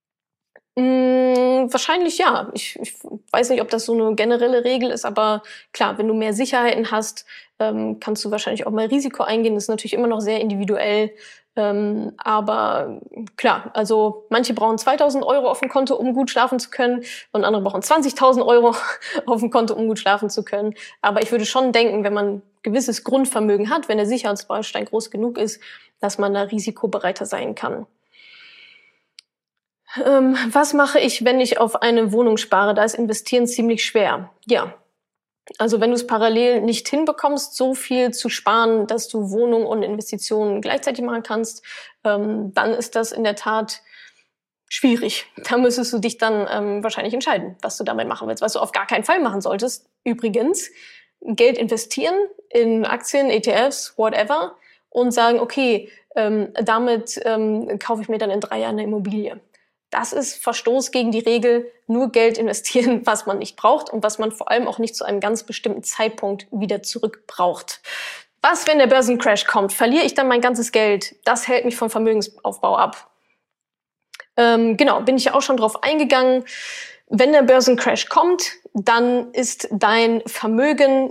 Speaker 1: Hm, wahrscheinlich ja. Ich, ich weiß nicht, ob das so eine generelle Regel ist, aber klar, wenn du mehr Sicherheiten hast, ähm, kannst du wahrscheinlich auch mehr Risiko eingehen. Das ist natürlich immer noch sehr individuell. Ähm, aber klar, also manche brauchen zweitausend Euro auf dem Konto, um gut schlafen zu können, und andere brauchen zwanzigtausend Euro auf dem Konto, um gut schlafen zu können. Aber ich würde schon denken, wenn man gewisses Grundvermögen hat, wenn der Sicherheitsbaustein groß genug ist, dass man da risikobereiter sein kann. Ähm, was mache ich, wenn ich auf eine Wohnung spare? Da ist Investieren ziemlich schwer. Ja, also wenn du es parallel nicht hinbekommst, so viel zu sparen, dass du Wohnung und Investitionen gleichzeitig machen kannst, ähm, dann ist das in der Tat schwierig. Da müsstest du dich dann ähm, wahrscheinlich entscheiden, was du damit machen willst. Was du auf gar keinen Fall machen solltest, übrigens, Geld investieren in Aktien, E T Fs, whatever, und sagen, okay, ähm, damit ähm, kaufe ich mir dann in drei Jahren eine Immobilie. Das ist Verstoß gegen die Regel, nur Geld investieren, was man nicht braucht und was man vor allem auch nicht zu einem ganz bestimmten Zeitpunkt wieder zurück braucht. Was, wenn der Börsencrash kommt? Verliere ich dann mein ganzes Geld? Das hält mich vom Vermögensaufbau ab. Ähm, genau, bin ich ja auch schon drauf eingegangen. Wenn der Börsencrash kommt, dann ist dein Vermögen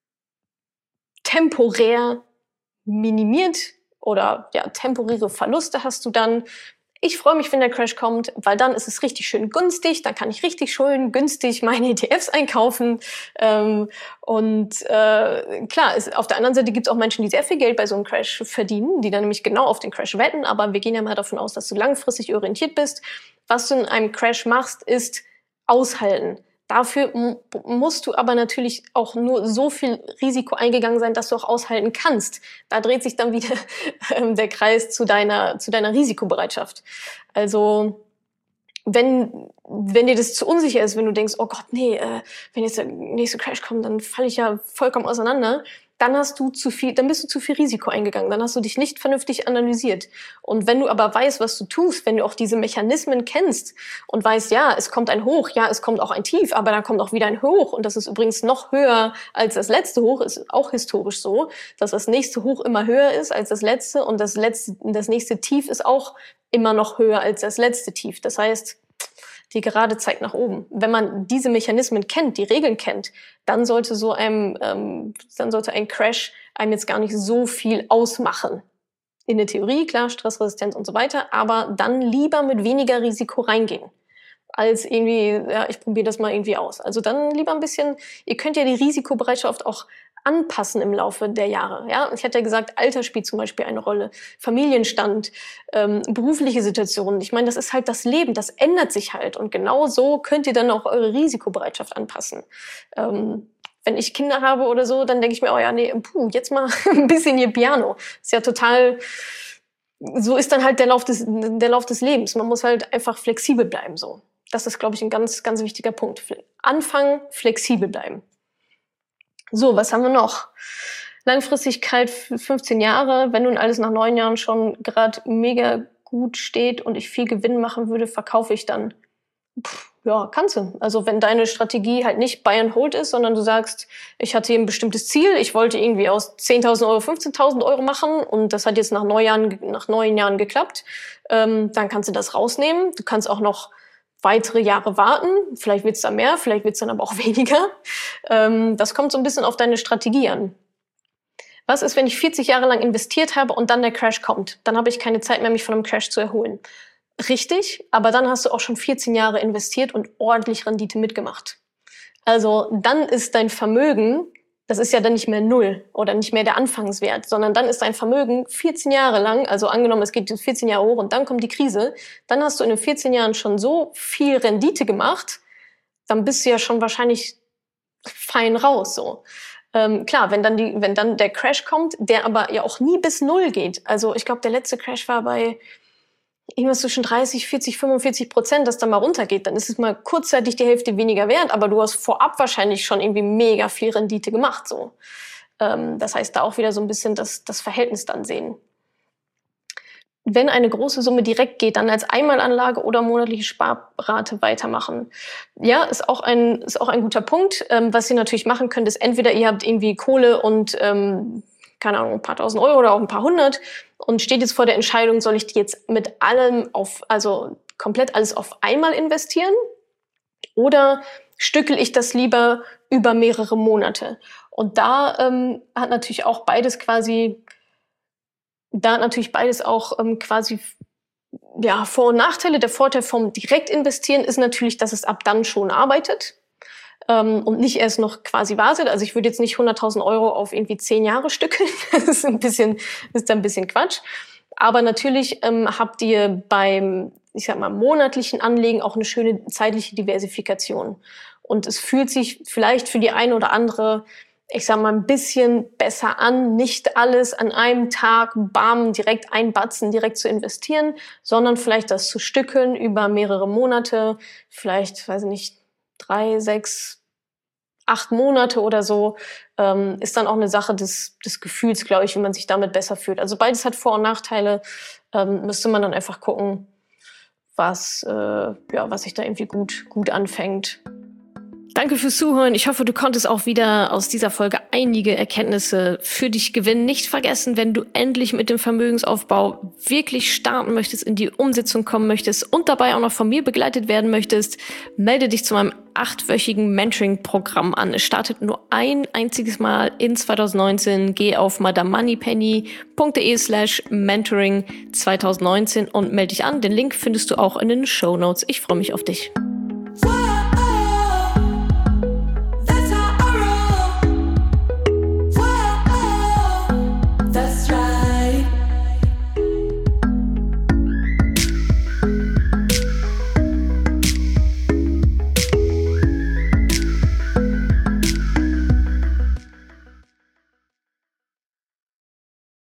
Speaker 1: temporär minimiert oder ja, temporäre Verluste hast du dann. Ich freue mich, wenn der Crash kommt, weil dann ist es richtig schön günstig. Dann kann ich richtig schön günstig meine E T Fs einkaufen. Ähm, und äh, klar, ist, auf der anderen Seite gibt es auch Menschen, die sehr viel Geld bei so einem Crash verdienen, die dann nämlich genau auf den Crash wetten. Aber wir gehen ja mal davon aus, dass du langfristig orientiert bist. Was du in einem Crash machst, ist aushalten. Dafür m- musst du aber natürlich auch nur so viel Risiko eingegangen sein, dass du auch aushalten kannst. Da dreht sich dann wieder ähm, der Kreis zu deiner, zu deiner Risikobereitschaft. Also wenn, wenn dir das zu unsicher ist, wenn du denkst, oh Gott, nee, äh, wenn jetzt der nächste Crash kommt, dann falle ich ja vollkommen auseinander, dann hast du zu viel, dann bist du zu viel Risiko eingegangen, dann hast du dich nicht vernünftig analysiert. Und wenn du aber weißt, was du tust, wenn du auch diese Mechanismen kennst und weißt, ja, es kommt ein Hoch, ja, es kommt auch ein Tief, aber dann kommt auch wieder ein Hoch, und das ist übrigens noch höher als das letzte Hoch, ist auch historisch so, dass das nächste Hoch immer höher ist als das letzte, und das letzte, das nächste Tief ist auch immer noch höher als das letzte Tief. Das heißt, die Gerade zeigt nach oben. Wenn man diese Mechanismen kennt, die Regeln kennt, dann sollte so einem, ähm, dann sollte ein Crash einem jetzt gar nicht so viel ausmachen. In der Theorie, klar, Stressresistenz und so weiter, aber dann lieber mit weniger Risiko reingehen, als irgendwie, ja, ich probiere das mal irgendwie aus. Also dann lieber ein bisschen, ihr könnt ja die Risikobereitschaft auch anpassen im Laufe der Jahre. Ja, ich hatte ja gesagt, Alter spielt zum Beispiel eine Rolle, Familienstand, ähm, berufliche Situationen. Ich meine, das ist halt das Leben, das ändert sich halt, und genau so könnt ihr dann auch eure Risikobereitschaft anpassen. Ähm, wenn ich Kinder habe oder so, dann denke ich mir, oh ja, nee, puh, jetzt mal ein bisschen hier Piano. Ist ja total, so ist dann halt der Lauf des, der Lauf des Lebens. Man muss halt einfach flexibel bleiben, so. Das ist, glaube ich, ein ganz, ganz wichtiger Punkt. anfangen, flexibel bleiben. So, was haben wir noch? Langfristigkeit fünfzehn Jahre. Wenn nun alles nach neun Jahren schon gerade mega gut steht und ich viel Gewinn machen würde, verkaufe ich dann. Pff, ja, kannst du. Also wenn deine Strategie halt nicht Buy and Hold ist, sondern du sagst, ich hatte hier ein bestimmtes Ziel, ich wollte irgendwie aus zehntausend Euro fünfzehntausend Euro machen und das hat jetzt nach neun Jahren, nach neun Jahren geklappt, ähm, dann kannst du das rausnehmen. Du kannst auch noch weitere Jahre warten. Vielleicht wird's dann mehr, vielleicht wird's dann aber auch weniger. Ähm, das kommt so ein bisschen auf deine Strategie an. Was ist, wenn ich vierzig Jahre lang investiert habe und dann der Crash kommt? Dann habe ich keine Zeit mehr, mich von einem Crash zu erholen. Richtig, aber dann hast du auch schon vierzehn Jahre investiert und ordentlich Rendite mitgemacht. Also dann ist dein Vermögen, das ist ja dann nicht mehr null oder nicht mehr der Anfangswert, sondern dann ist dein Vermögen vierzehn Jahre lang, also angenommen, es geht vierzehn Jahre hoch und dann kommt die Krise, dann hast du in den vierzehn Jahren schon so viel Rendite gemacht, dann bist du ja schon wahrscheinlich fein raus, so. Ähm, klar, wenn dann die, wenn dann der Crash kommt, der aber ja auch nie bis null geht. Also ich glaube, der letzte Crash war bei irgendwas zwischen dreißig, vierzig, fünfundvierzig Prozent, das dann mal runtergeht. Dann ist es mal kurzzeitig die Hälfte weniger wert, aber du hast vorab wahrscheinlich schon irgendwie mega viel Rendite gemacht, so. Ähm, das heißt, da auch wieder so ein bisschen das, das Verhältnis dann sehen. Wenn eine große Summe direkt geht, dann als Einmalanlage oder monatliche Sparrate weitermachen. Ja, ist auch ein, ist auch ein guter Punkt. Ähm, was ihr natürlich machen könnt, ist entweder ihr habt irgendwie Kohle und, ähm, keine Ahnung, ein paar tausend Euro oder auch ein paar hundert und steht jetzt vor der Entscheidung, soll ich die jetzt mit allem auf, also komplett alles auf einmal investieren oder stückel ich das lieber über mehrere Monate? Und da ähm, hat natürlich auch beides quasi Da hat natürlich beides auch ähm, quasi ja, Vor- und Nachteile. Der Vorteil vom Direktinvestieren ist natürlich, dass es ab dann schon arbeitet ähm, und nicht erst noch quasi wartet. Also ich würde jetzt nicht hunderttausend Euro auf irgendwie zehn Jahre stückeln. Das ist ein bisschen, das ist ein bisschen Quatsch. Aber natürlich ähm, habt ihr beim, ich sag mal, monatlichen Anlegen auch eine schöne zeitliche Diversifikation. Und es fühlt sich vielleicht für die eine oder andere, ich sag mal, ein bisschen besser an, nicht alles an einem Tag, bam, direkt einbatzen, direkt zu investieren, sondern vielleicht das zu stückeln über mehrere Monate, vielleicht, weiß ich nicht, drei, sechs, acht Monate oder so, ähm, ist dann auch eine Sache des, des Gefühls, glaube ich, wie man sich damit besser fühlt. Also beides hat Vor- und Nachteile, ähm, müsste man dann einfach gucken, was, äh, ja, was sich da irgendwie gut, gut anfängt.
Speaker 2: Danke fürs Zuhören. Ich hoffe, du konntest auch wieder aus dieser Folge einige Erkenntnisse für dich gewinnen. Nicht vergessen, wenn du endlich mit dem Vermögensaufbau wirklich starten möchtest, in die Umsetzung kommen möchtest und dabei auch noch von mir begleitet werden möchtest, melde dich zu meinem achtwöchigen Mentoring-Programm an. Es startet nur ein einziges Mal in zwanzig neunzehn. Geh auf madamoneypenny.de slash mentoring zwanzig neunzehn und melde dich an. Den Link findest du auch in den Shownotes. Ich freue mich auf dich.